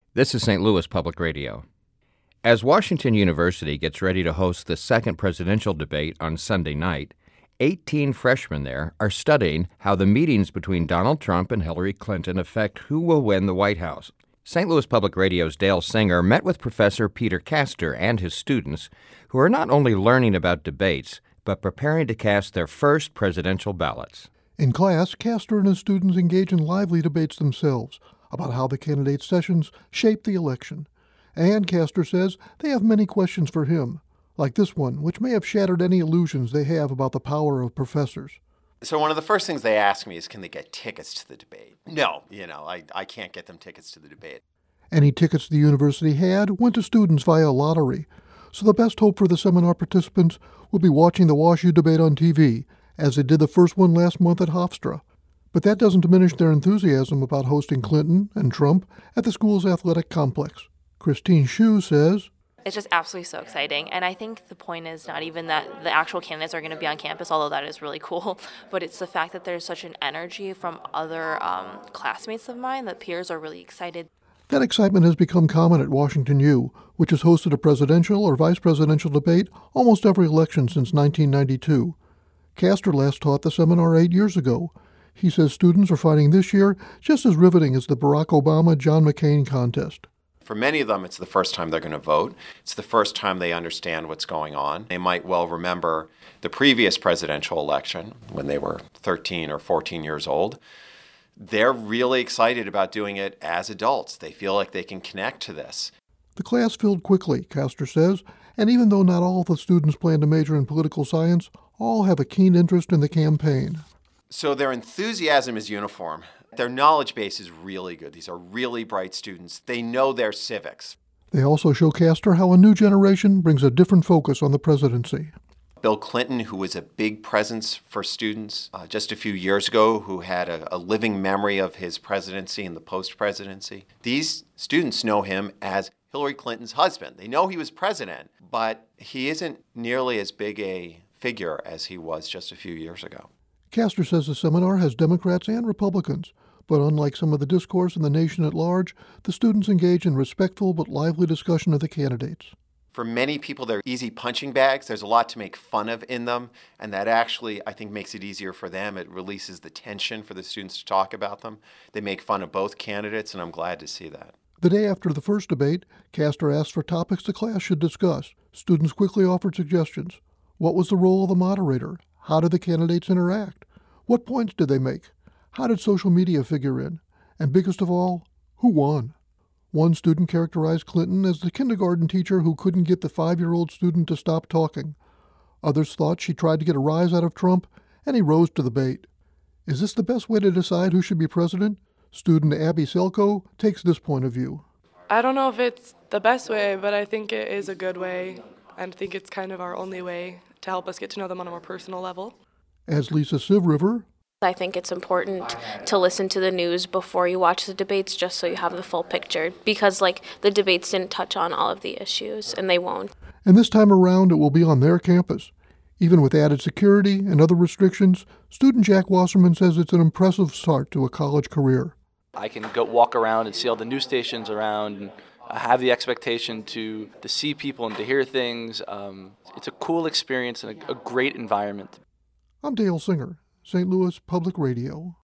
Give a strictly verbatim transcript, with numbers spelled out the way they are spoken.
This is Saint Louis Public Radio. As Washington University gets ready to host the second presidential debate on Sunday night, eighteen freshmen there are studying how the meetings between Donald Trump and Hillary Clinton affect who will win the White House. Saint Louis Public Radio's Dale Singer met with Professor Peter Castor and his students, who are not only learning about debates, but preparing to cast their first presidential ballots. In class, Castor and his students engage in lively debates themselves about how the candidates' sessions shape the election. And Castor says they have many questions for him, like this one, which may have shattered any illusions they have about the power of professors. So one of the first things they ask me is, can they get tickets to the debate? No, you know, I, I can't get them tickets to the debate. Any tickets the university had went to students via lottery, so the best hope for the seminar participants will be watching the WashU debate on T V, as they did the first one last month at Hofstra. But that doesn't diminish their enthusiasm about hosting Clinton and Trump at the school's athletic complex. Christine Hsu says, it's just absolutely so exciting, and I think the point is not even that the actual candidates are going to be on campus, although that is really cool, but it's the fact that there's such an energy from other um, classmates of mine that peers are really excited. That excitement has become common at Washington U, which has hosted a presidential or vice presidential debate almost every election since nineteen ninety-two. Castor last taught the seminar eight years ago. He says students are finding this year just as riveting as the Barack Obama-John McCain contest. For many of them, it's the first time they're going to vote. It's the first time they understand what's going on. They might well remember the previous presidential election when they were thirteen or fourteen years old. They're really excited about doing it as adults. They feel like they can connect to this. The class filled quickly, Castor says, and even though not all of the students plan to major in political science, all have a keen interest in the campaign. So their enthusiasm is uniform. Their knowledge base is really good. These are really bright students. They know their civics. They also show Castor how a new generation brings a different focus on the presidency. Bill Clinton, who was a big presence for students uh, just a few years ago, who had a, a living memory of his presidency and the post-presidency. These students know him as Hillary Clinton's husband. They know he was president, but he isn't nearly as big a figure as he was just a few years ago. Castor says the seminar has Democrats and Republicans, but unlike some of the discourse in the nation at large, the students engage in respectful but lively discussion of the candidates. For many people, they're easy punching bags. There's a lot to make fun of in them, and that actually, I think, makes it easier for them. It releases the tension for the students to talk about them. They make fun of both candidates, and I'm glad to see that. The day after the first debate, Castor asked for topics the class should discuss. Students quickly offered suggestions. What was the role of the moderator? How did the candidates interact? What points did they make? How did social media figure in? And biggest of all, who won? One student characterized Clinton as the kindergarten teacher who couldn't get the five-year-old student to stop talking. Others thought she tried to get a rise out of Trump, and he rose to the bait. Is this the best way to decide who should be president? Student Abby Selko takes this point of view. I don't know if it's the best way, but I think it is a good way, and I think it's kind of our only way to help us get to know them on a more personal level. As Lisa Sivriver, I think it's important to listen to the news before you watch the debates just so you have the full picture, because like the debates didn't touch on all of the issues, and they won't. And this time around it will be on their campus. Even with added security and other restrictions, student Jack Wasserman says it's an impressive start to a college career. I can go walk around and see all the news stations around and have the expectation to, to see people and to hear things. Um, it's a cool experience and a, a great environment. I'm Dale Singer, Saint Louis Public Radio.